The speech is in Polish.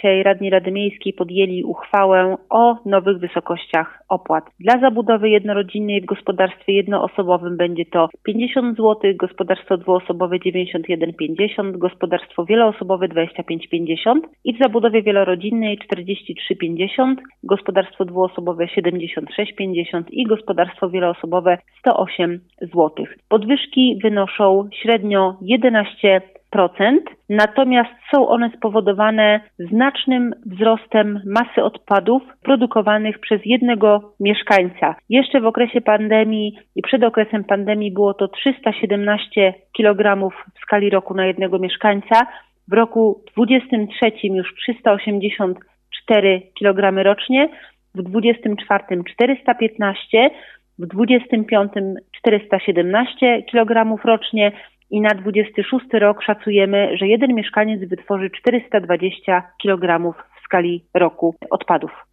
dzisiaj radni Rady Miejskiej podjęli uchwałę o nowych wysokościach opłat. Dla zabudowy jednorodzinnej w gospodarstwie jednoosobowym będzie to 50 zł, gospodarstwo dwuosobowe 91,50, gospodarstwo wieloosobowe 25,50 i w zabudowie wielorodzinnej 43,50, gospodarstwo dwuosobowe 76,50 i gospodarstwo wieloosobowe 108 zł. Podwyżki wynoszą średnio 11%, natomiast są one spowodowane znacznym wzrostem masy odpadów produkowanych przez jednego mieszkańca. Jeszcze w okresie pandemii i przed okresem pandemii było to 317 kg w skali roku na jednego mieszkańca. W roku 2023 już 384 kg rocznie, w 2024 415, w 2025 417 kg rocznie i na 2026 rok szacujemy, że jeden mieszkaniec wytworzy 420 kg w skali roku odpadów.